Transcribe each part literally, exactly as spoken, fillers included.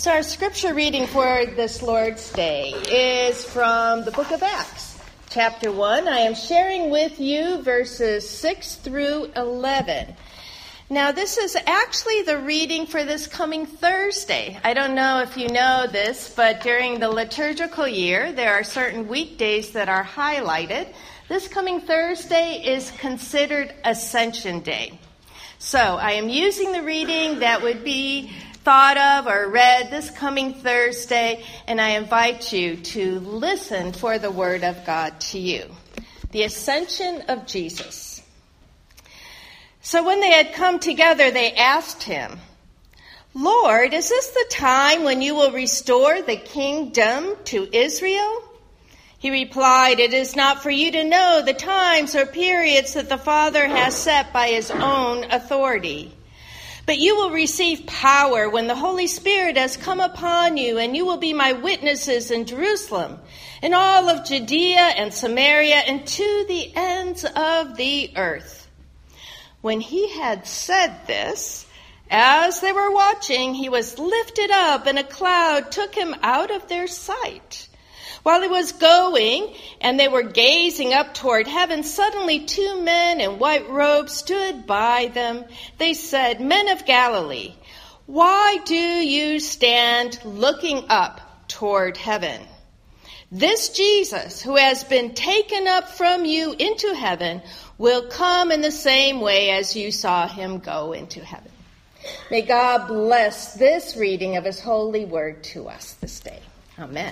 So our scripture reading for this Lord's Day is from the book of Acts, chapter one. I am sharing with you verses six through eleven. Now, this is actually the reading for this coming Thursday. I don't know if you know this, but during the liturgical year, there are certain weekdays that are highlighted. This coming Thursday is considered Ascension Day. So I am using the reading that would be thought of or read this coming Thursday, and I invite you to listen for the word of God to you. The Ascension of Jesus. So when they had come together, they asked him, "Lord, is this the time when you will restore the kingdom to Israel?" He replied, "It is not for you to know the times or periods that the Father has set by his own authority. But you will receive power when the Holy Spirit has come upon you, and you will be my witnesses in Jerusalem, in all of Judea and Samaria, and to the ends of the earth." When he had said this, as they were watching, he was lifted up, and a cloud took him out of their sight. While he was going, and they were gazing up toward heaven, suddenly two men in white robes stood by them. They said, "Men of Galilee, why do you stand looking up toward heaven? This Jesus, who has been taken up from you into heaven, will come in the same way as you saw him go into heaven." May God bless this reading of his holy word to us this day. Amen.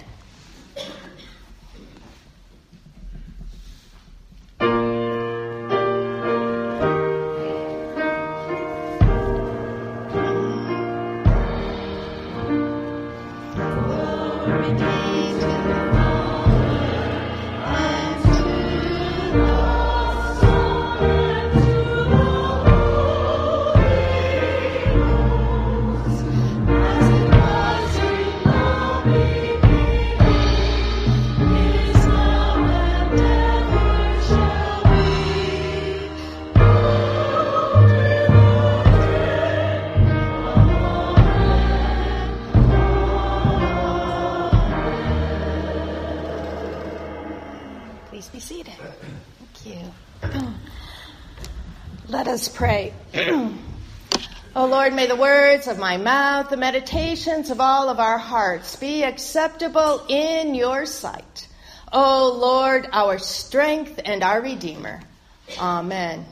Please be seated. Thank you. Let us pray. O Lord, may the words of my mouth, the meditations of all of our hearts be acceptable in your sight. O Lord, our strength and our Redeemer. Amen.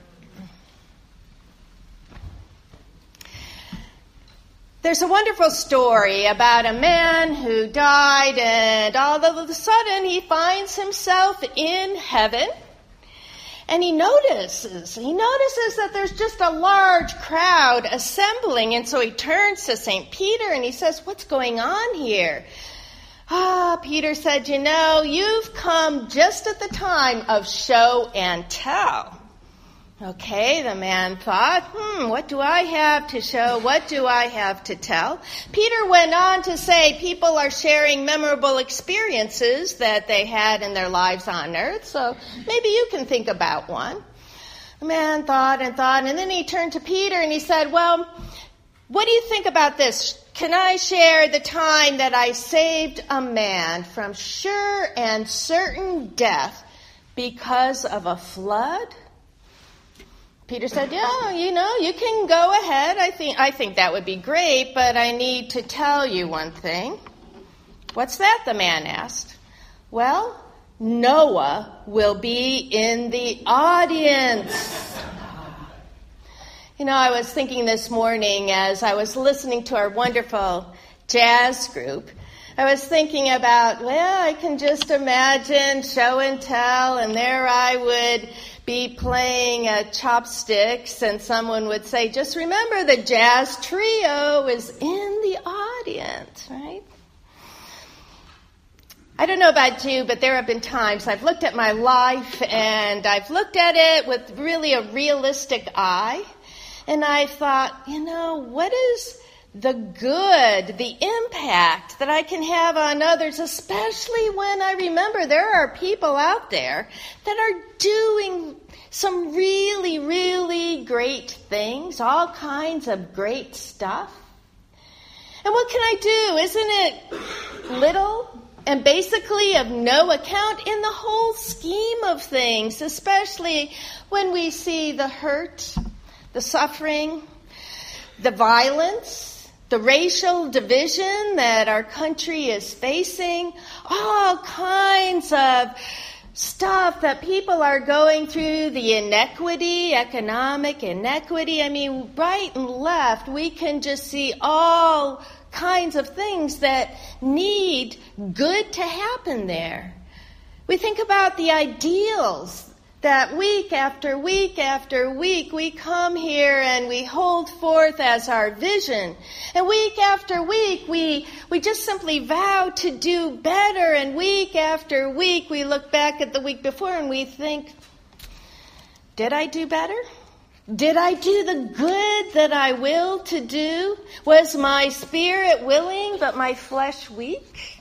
There's a wonderful story about a man who died, and all of a sudden he finds himself in heaven, and he notices, he notices that there's just a large crowd assembling, and so he turns to Saint Peter and he says, "What's going on here?" Ah, Peter said, "You know, you've come just at the time of show and tell." Okay, the man thought, hmm, what do I have to show? What do I have to tell? Peter went on to say people are sharing memorable experiences that they had in their lives on earth, so maybe you can think about one. The man thought and thought, and then he turned to Peter and he said, "Well, what do you think about this? Can I share the time that I saved a man from sure and certain death because of a flood?" Peter said, "Yeah, you know, you can go ahead. I think I think that would be great, but I need to tell you one thing." "What's that?" the man asked. "Well, Noah will be in the audience." You know, I was thinking this morning as I was listening to our wonderful jazz group, I was thinking about, well, I can just imagine show and tell, and there I would be playing uh, chopsticks, and someone would say, "Just remember the jazz trio is in the audience," right? I don't know about you, but there have been times I've looked at my life, and I've looked at it with really a realistic eye, and I thought, you know, what is the good, the impact that I can have on others, especially when I remember there are people out there that are doing some really, really great things, all kinds of great stuff. And what can I do? Isn't it little and basically of no account in the whole scheme of things, especially when we see the hurt, the suffering, the violence, the racial division that our country is facing, all kinds of stuff that people are going through, the inequity, economic inequity. I mean, right and left, we can just see all kinds of things that need good to happen there. We think about the ideals that week after week after week we come here and we hold forth as our vision. And week after week we we just simply vow to do better. And week after week we look back at the week before and we think, did I do better? Did I do the good that I willed to do? Was my spirit willing but my flesh weak?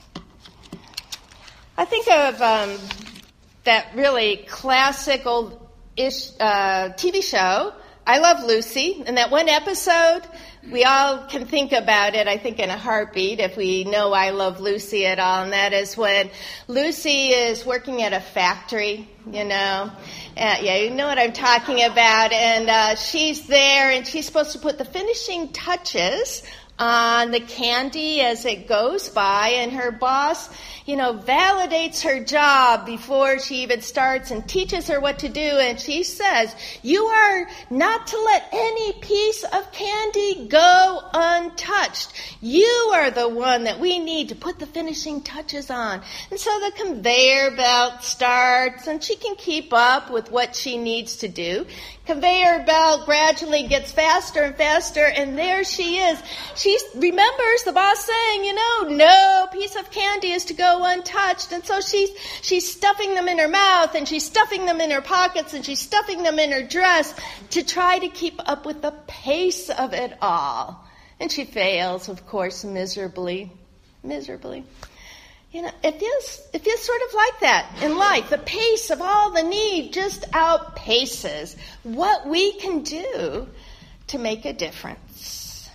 I think of um, that really classic old-ish uh, T V show, I Love Lucy. And that one episode, we all can think about it, I think, in a heartbeat if we know I Love Lucy at all. And that is when Lucy is working at a factory, you know. Uh, yeah, you know what I'm talking about. And uh, she's there, and she's supposed to put the finishing touches on the candy as it goes by, and her boss, you know, validates her job before she even starts and teaches her what to do, and she says, you are not to let any piece of candy go untouched. You are the one that we need to put the finishing touches on. And so the conveyor belt starts, and she can keep up with what she needs to do. Conveyor belt gradually gets faster and faster, and there she is. She remembers the boss saying, you know, no piece of candy is to go untouched. And so she's, she's stuffing them in her mouth, and she's stuffing them in her pockets, and she's stuffing them in her dress to try to keep up with the pace of it all. And she fails, of course, miserably, miserably. You know, it feels, it feels sort of like that in life. The pace of all the need just outpaces what we can do to make a difference.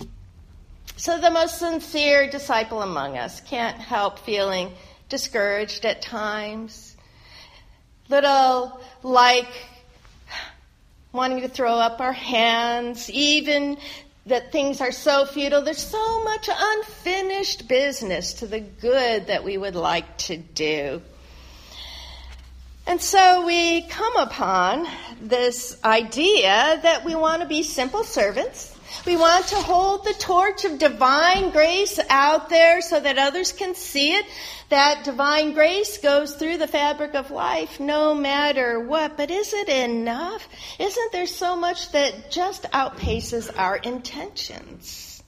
So the most sincere disciple among us can't help feeling discouraged at times, little like wanting to throw up our hands, even that things are so futile. There's so much unfinished business to the good that we would like to do. And so we come upon this idea that we want to be simple servants. We want to hold the torch of divine grace out there so that others can see it. That divine grace goes through the fabric of life no matter what. But is it enough? Isn't there so much that just outpaces our intentions?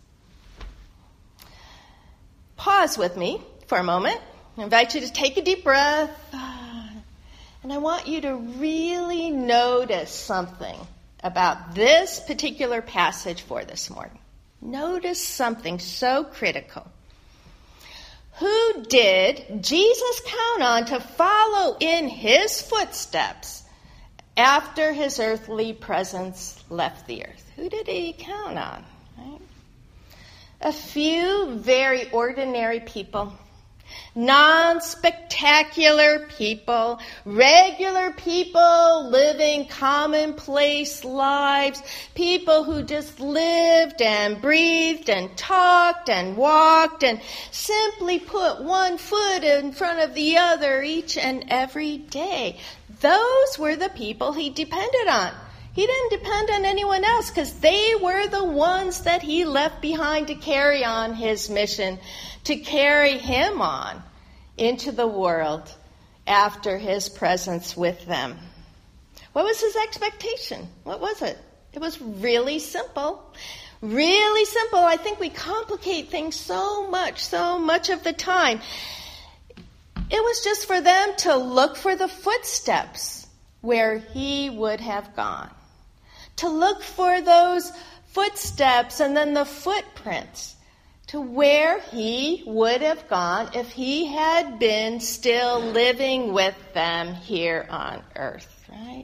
Pause with me for a moment. I invite you to take a deep breath. And I want you to really notice something about this particular passage for this morning. Notice something so critical. Who did Jesus count on to follow in his footsteps after his earthly presence left the earth? Who did he count on? Right? A few very ordinary people. Non-spectacular people, regular people living commonplace lives, people who just lived and breathed and talked and walked and simply put one foot in front of the other each and every day. Those were the people he depended on. He didn't depend on anyone else because they were the ones that he left behind to carry on his mission, to carry him on into the world after his presence with them. What was his expectation? What was it? It was really simple. Really simple. I think we complicate things so much, so much of the time. It was just for them to look for the footsteps where he would have gone. To look for those footsteps and then the footprints to where he would have gone if he had been still living with them here on earth, right?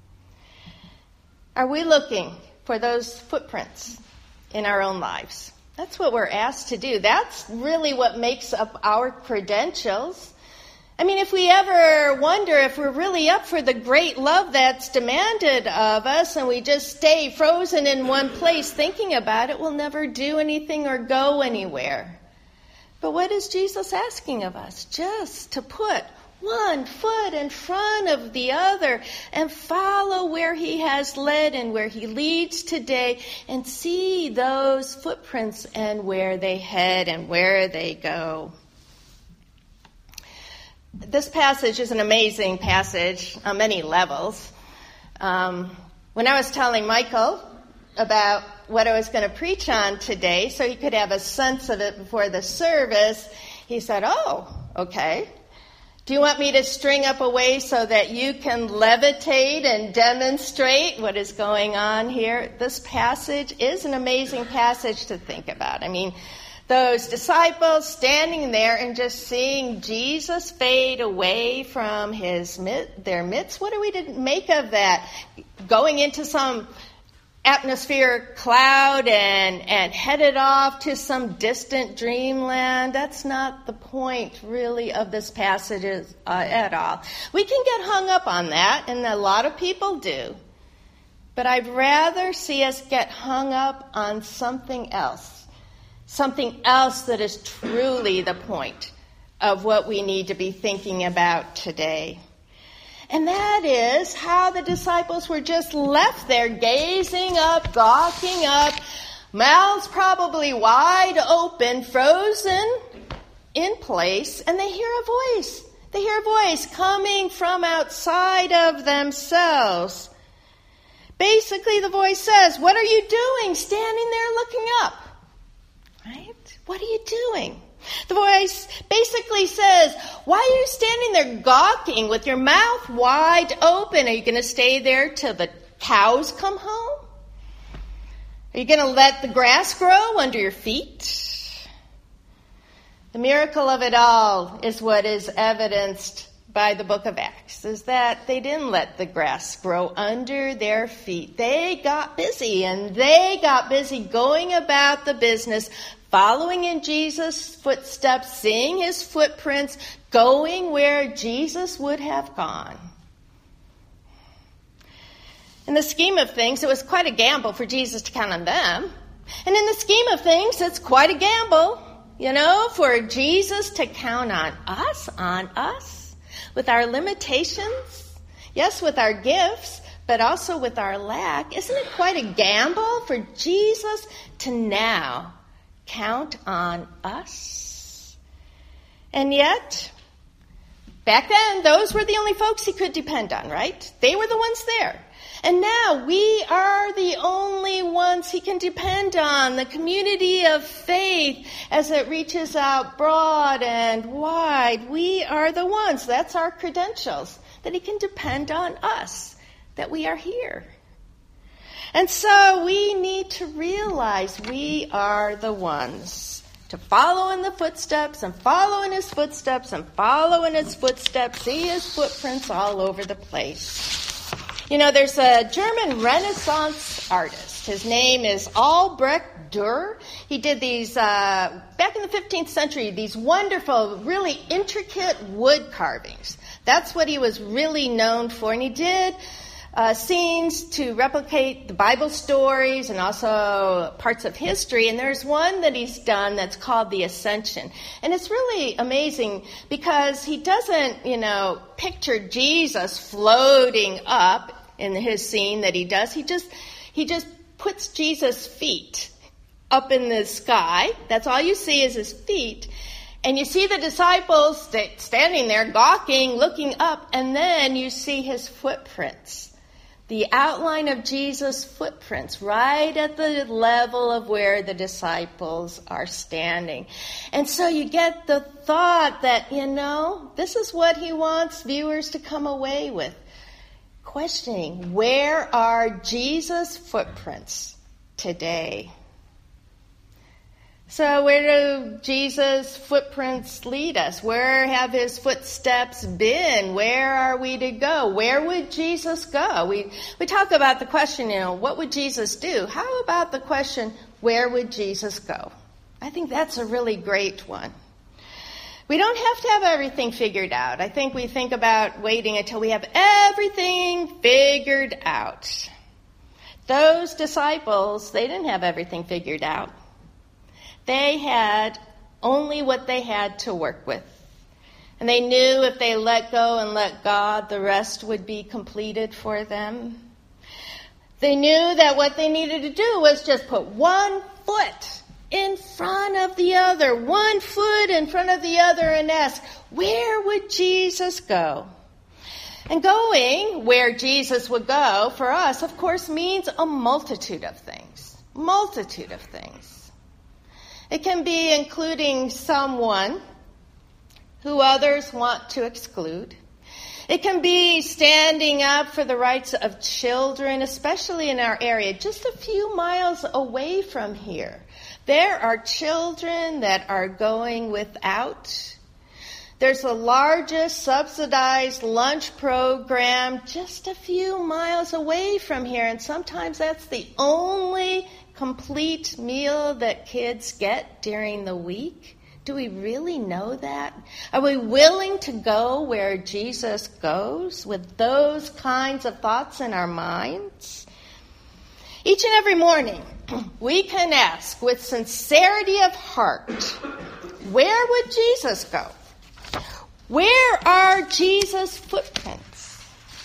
Are we looking for those footprints in our own lives? That's what we're asked to do. That's really what makes up our credentials. I mean, if we ever wonder if we're really up for the great love that's demanded of us and we just stay frozen in one place thinking about it, we'll never do anything or go anywhere. But what is Jesus asking of us? Just to put one foot in front of the other and follow where he has led and where he leads today and see those footprints and where they head and where they go. This passage is an amazing passage on many levels. Um, when I was telling Michael about what I was going to preach on today so he could have a sense of it before the service, he said, oh, okay. Do you want me to string up a way so that you can levitate and demonstrate what is going on here? This passage is an amazing passage to think about. I mean, those disciples standing there and just seeing Jesus fade away from his their midst. What are we to make of that? Going into some atmospheric cloud and, and headed off to some distant dreamland. That's not the point, really, of this passage uh, at all. We can get hung up on that, and a lot of people do. But I'd rather see us get hung up on something else. Something else that is truly the point of what we need to be thinking about today. And that is how the disciples were just left there, gazing up, gawking up, mouths probably wide open, frozen in place, and they hear a voice. They hear a voice coming from outside of themselves. Basically, the voice says, "What are you doing standing there looking up?" Right? What are you doing? The voice basically says, why are you standing there gawking with your mouth wide open? Are you going to stay there till the cows come home? Are you going to let the grass grow under your feet? The miracle of it all is what is evidenced by the book of Acts, is that they didn't let the grass grow under their feet. They got busy, and they got busy going about the business, following in Jesus' footsteps, seeing his footprints, going where Jesus would have gone. In the scheme of things, it was quite a gamble for Jesus to count on them. And in the scheme of things, it's quite a gamble, you know, for Jesus to count on us, on us. With our limitations, yes, with our gifts, but also with our lack. Isn't it quite a gamble for Jesus to now count on us? And yet, back then, those were the only folks he could depend on, right? They were the ones there. And now we are the only ones he can depend on, the community of faith as it reaches out broad and wide. We are the ones, that's our credentials, that he can depend on us, that we are here. And so we need to realize we are the ones to follow in the footsteps and follow in his footsteps and follow in his footsteps, see his footprints all over the place. You know, there's a German Renaissance artist. His name is Albrecht Dürer. He did these, uh, back in the fifteenth century, these wonderful, really intricate wood carvings. That's what he was really known for. And he did uh, scenes to replicate the Bible stories and also parts of history. And there's one that he's done that's called The Ascension. And it's really amazing because he doesn't, you know, picture Jesus floating up in his scene that he does. He just, he just puts Jesus' feet up in the sky. That's all you see is his feet. And you see the disciples st- standing there gawking, looking up, and then you see his footprints. The outline of Jesus' footprints right at the level of where the disciples are standing. And so you get the thought that, you know, this is what he wants viewers to come away with. Questioning, where are Jesus' footprints today? So where do Jesus' footprints lead us? Where have his footsteps been? Where are we to go? Where would Jesus go? We we talk about the question, you know, what would Jesus do? How about the question, where would Jesus go? I think that's a really great one. We don't have to have everything figured out. I think we think about waiting until we have everything figured out. Those disciples, they didn't have everything figured out. They had only what they had to work with. And they knew if they let go and let God, the rest would be completed for them. They knew that what they needed to do was just put one foot in front of the other, one foot in front of the other, and ask, where would Jesus go? And going where Jesus would go for us, of course, means a multitude of things. Multitude of things. It can be including someone who others want to exclude. It can be standing up for the rights of children, especially in our area, just a few miles away from here. There are children that are going without. There's the largest subsidized lunch program just a few miles away from here, and sometimes that's the only complete meal that kids get during the week. Do we really know that? Are we willing to go where Jesus goes with those kinds of thoughts in our minds? Each and every morning, we can ask with sincerity of heart, where would Jesus go? Where are Jesus' footprints?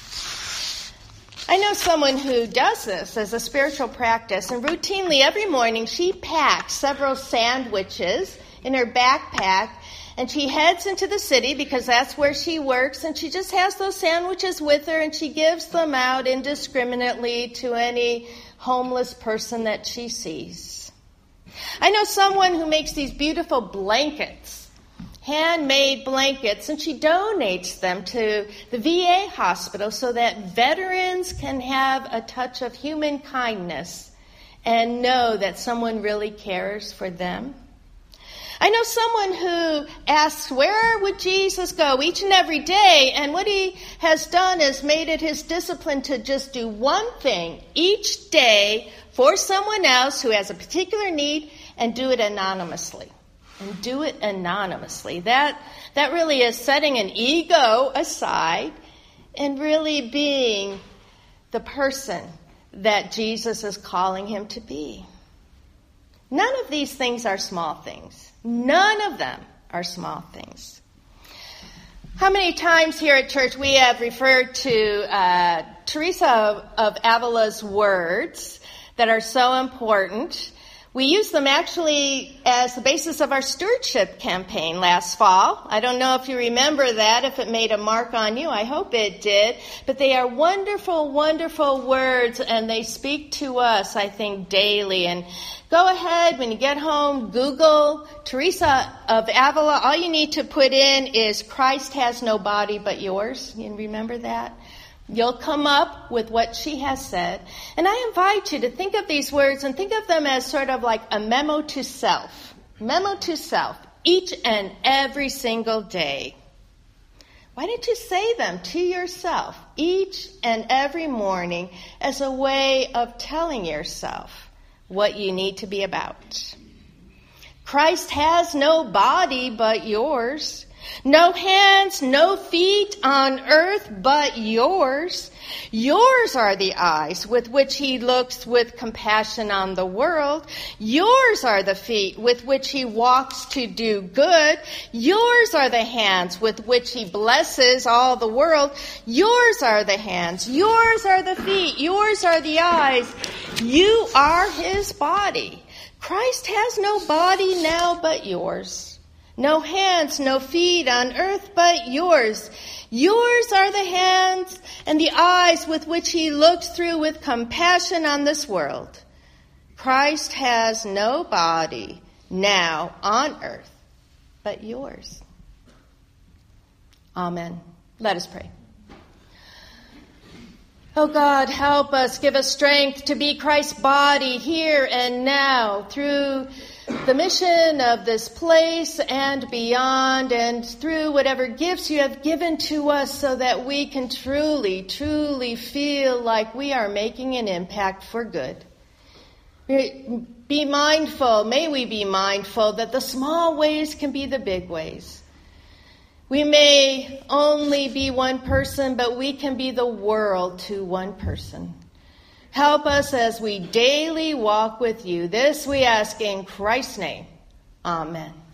I know someone who does this as a spiritual practice, and routinely every morning she packs several sandwiches in her backpack, and she heads into the city because that's where she works, and she just has those sandwiches with her, and she gives them out indiscriminately to any homeless person that she sees. I know someone who makes these beautiful blankets, handmade blankets, and she donates them to the V A hospital so that veterans can have a touch of human kindness and know that someone really cares for them. I know someone who asks, where would Jesus go each and every day? And what he has done is made it his discipline to just do one thing each day for someone else who has a particular need and do it anonymously. And do it anonymously. That, that really is setting an ego aside and really being the person that Jesus is calling him to be. None of these things are small things. None of them are small things. How many times here at church we have referred to uh, Teresa of Avila's words that are so important? We used them actually as the basis of our stewardship campaign last fall. I don't know if you remember that, if it made a mark on you. I hope it did. But they are wonderful, wonderful words, and they speak to us, I think, daily. And go ahead, when you get home, Google Teresa of Avila. All you need to put in is Christ has no body but yours. You remember that? You'll come up with what she has said. And I invite you to think of these words and think of them as sort of like a memo to self. Memo to self, each and every single day. Why don't you say them to yourself each and every morning as a way of telling yourself what you need to be about? Christ has no body but yours. No hands, no feet on earth but yours. Yours are the eyes with which he looks with compassion on the world. Yours are the feet with which he walks to do good. Yours are the hands with which he blesses all the world. Yours are the hands. Yours are the feet. Yours are the eyes. You are his body. Christ has no body now but yours. No hands, no feet on earth but yours. Yours are the hands and the eyes with which he looks through with compassion on this world. Christ has no body now on earth but yours. Amen. Let us pray. Oh God, help us, give us strength to be Christ's body here and now through the mission of this place and beyond, and through whatever gifts you have given to us so that we can truly, truly feel like we are making an impact for good. Be mindful, may we be mindful that the small ways can be the big ways. We may only be one person, but we can be the world to one person. Help us as we daily walk with you. This we ask in Christ's name. Amen.